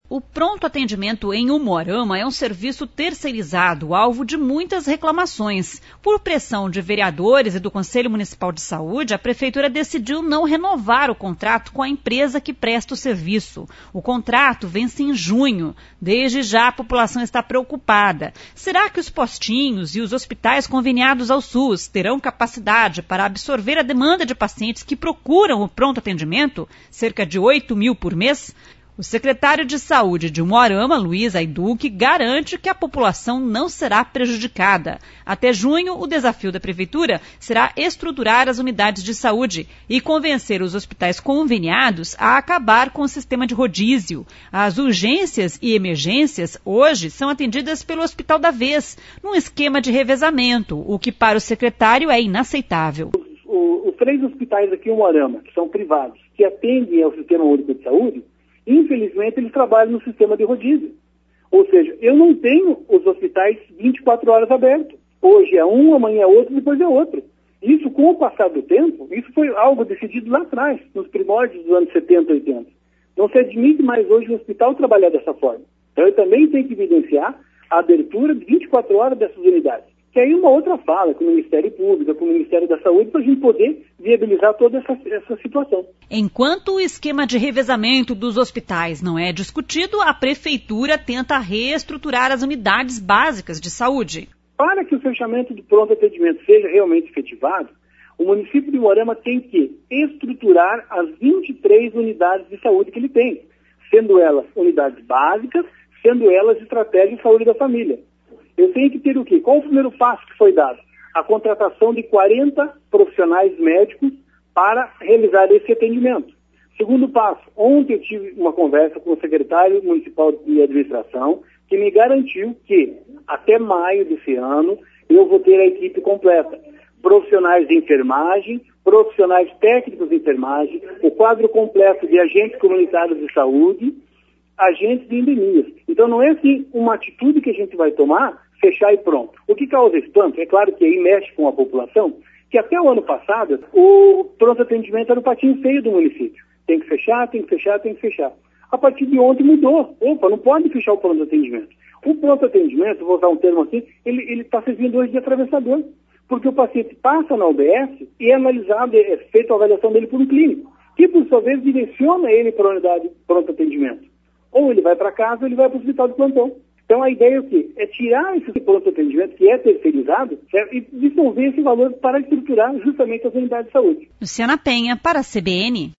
O pronto atendimento em Umuarama é um serviço terceirizado, alvo de muitas reclamações. Por pressão de vereadores e do Conselho Municipal de Saúde, a Prefeitura decidiu não renovar o contrato com a empresa que presta o serviço. O contrato vence em junho. Desde já a população está preocupada. Será que os postinhos e os hospitais conveniados ao SUS terão capacidade para absorver a demanda de pacientes que procuram o pronto atendimento? Cerca de 8 mil por mês? O secretário de Saúde de Umuarama, Luiz Ayduque, garante que a população não será prejudicada. Até junho, o desafio da Prefeitura será estruturar as unidades de saúde e convencer os hospitais conveniados a acabar com o sistema de rodízio. As urgências e emergências hoje são atendidas pelo Hospital da Vez, num esquema de revezamento, o que para o secretário é inaceitável. Os 3 hospitais aqui em Umuarama, que são privados, que atendem ao Sistema Único de Saúde, infelizmente, eles trabalham no sistema de rodízio. Ou seja, eu não tenho os hospitais 24 horas abertos. Hoje é um, amanhã é outro, depois é outro. Isso, com o passar do tempo, isso foi algo decidido lá atrás, nos primórdios dos anos 70, 80. Não se admite mais hoje o hospital trabalhar dessa forma. Então, eu também tenho que evidenciar a abertura de 24 horas dessas unidades. Que aí uma outra fala com o Ministério Público, com o Ministério da Saúde, para a gente poder viabilizar toda essa situação. Enquanto o esquema de revezamento dos hospitais não é discutido, a Prefeitura tenta reestruturar as unidades básicas de saúde. Para que o fechamento do pronto atendimento seja realmente efetivado, o município de Umuarama tem que estruturar as 23 unidades de saúde que ele tem, sendo elas unidades básicas, sendo elas estratégia de saúde da família. Eu tenho que ter o quê? Qual o primeiro passo que foi dado? A contratação de 40 profissionais médicos para realizar esse atendimento. Segundo passo, ontem eu tive uma conversa com o secretário municipal de administração que me garantiu que até maio desse ano eu vou ter a equipe completa. Profissionais de enfermagem, profissionais técnicos de enfermagem, o quadro completo de agentes comunitários de saúde, agentes de endemias. Então não é assim uma atitude que a gente vai tomar, fechar e pronto. O que causa espanto, é claro que aí mexe com a população, que até o ano passado o pronto atendimento era o patinho feio do município. Tem que fechar, tem que fechar, tem que fechar. A partir de ontem mudou. Opa, não pode fechar o pronto atendimento. O pronto atendimento, vou usar um termo assim, ele está servindo hoje de atravessador. Porque o paciente passa na UBS e é analisado, é feita a avaliação dele por um clínico, que por sua vez direciona ele para a unidade de pronto atendimento. Ou ele vai para casa ou ele vai para o hospital de plantão. Então a ideia é o quê? É tirar esse pronto atendimento que é terceirizado, certo? E dissolver esse valor para estruturar justamente as unidades de saúde. Luciana Penha, para a CBN.